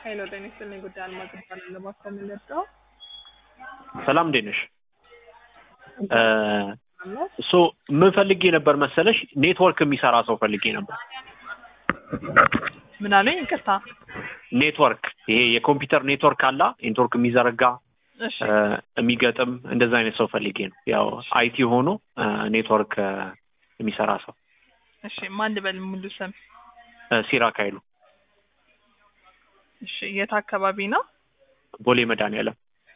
ሄሎ ጤና ይስጥልኝ ጉዳይ አልማዝ እባላለሁ። ባኮም ልርዳው? ሰላም እንዴት ነሽ? ምን ፈልጌ ነበር መሰለሽ ኔትወርክ የሚሰራ ሰው ፈልጌ ነበር። ምን አለኝ? ይቅርታ። ኔትወርክ ይሄ የኮምፒውተር ኔትወርክ አላ ኔትወርክ የሚዘረጋ እሺ የሚገጥም እንደዛ አይነት ሰው ፈልጌ ነው። ያው አይቲ ሆኖ ኔትወርክ የሚሰራ ሰው። እሺ ማን ልበል ሙሉ ስም? ሲራክ ኃይሉ። እሺ የት አካባቢ ነው? ቦሌ መድኃኒዓለም።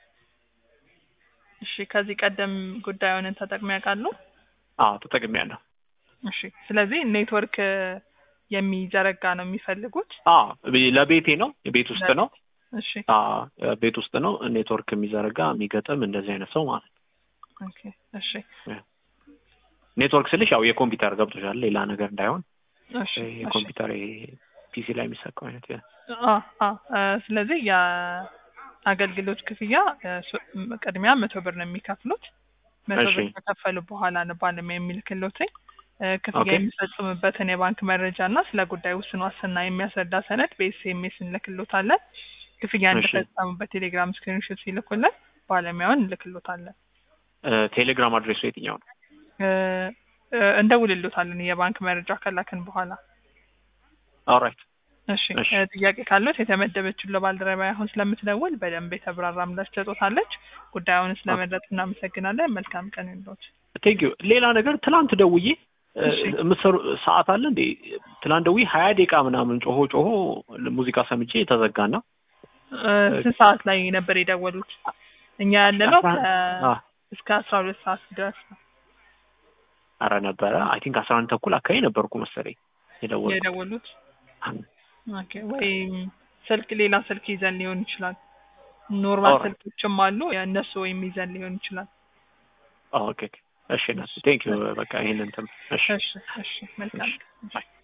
እሺ ከዚህ ቀደም ጉዳዩን ተጠቅመው ያውቃሉ? ተጠቅሜያለሁ። እሺ ስለዚህ ኔትወርክ የሚዘረጋ ነው የሚፈልጉት? ለቤቴ ነው፣ ቤት ውስጥ ነው። እሺ ቤት ውስጥ ነው ኔትወርክ የሚዘረጋ የሚገጥም እንደዚህ አይነት ሰው ማለት ነው። ኦኬ እሺ ኔትወርክ ስልሽ ያው የኮምፒውተር ገብቶሻል፣ ሌላ ነገር እንዳይሆን። እሺ የኮምፒውተር ፒሲ ላይ የሚሰካው አይነት ስለዚህ የአገልግሎት ክፍያ ቅድሚያ 100 ብር ነው የሚከፍሉት። 100 ብር ከከፈሉ በኋላ ነው ባለሙያ የሚልክልዎት። ክፍያ የሚፈጽሙበትን የባንክ መረጃ እና ስለ ጉዳዩ ውስን ዋስትና የሚያስረዳ ሰነድ በኤስኤምኤስ እንልክልዎታለን። ክፍያ እንደፈጸሙ በቴሌግራም ስክሪንሾት ሲልኩልን ባለሙያውን እንልክልዎታለን። ቴሌግራም አድሬሱ የትኛው ነው? እንደውልልዎታለን የባንክ መረጃ ከላክን በኋላ። ኦልራይት እሺ ጥያቄ ካለዎት የተመደበችው ለባልደረባ አሁን ስለምትደውል በደንብ የተብራራ ምላሽ ትሰጡታለች። ጉዳዩን ስለመረጡ እናመሰግናለን። መልካም ቀን ይሁንልዎት። ቴንክ ዩ። ሌላ ነገር ትላንት ደውዬ የምትሰሩ ሰዓት አለ እንዴ? ትላንት ደውዬ 20 ደቂቃ ምናምን ጮሆ ሙዚቃ ሰምቼ ተዘጋና። ስንት ሰዓት ላይ ነበር የደወሉት? እኛ ያለነው እስከ 12 ሰዓት ድረስ ነው። አረ ነበረ አይ ቲንክ 11 ተኩል አካባቢ ነበርኩ መሰለኝ የደወሉት። ኦኬ ወይ ስልክ ሌላ ስልክ ይዘን ሊሆን ይችላል። ኖርማል ስልኮችም አሉ እነሱ ወይም ይዘን ሊሆን ይችላል። ኦኬ እሺ ቴንክ ዩ። በቃ ይሄንን እሺ መልካም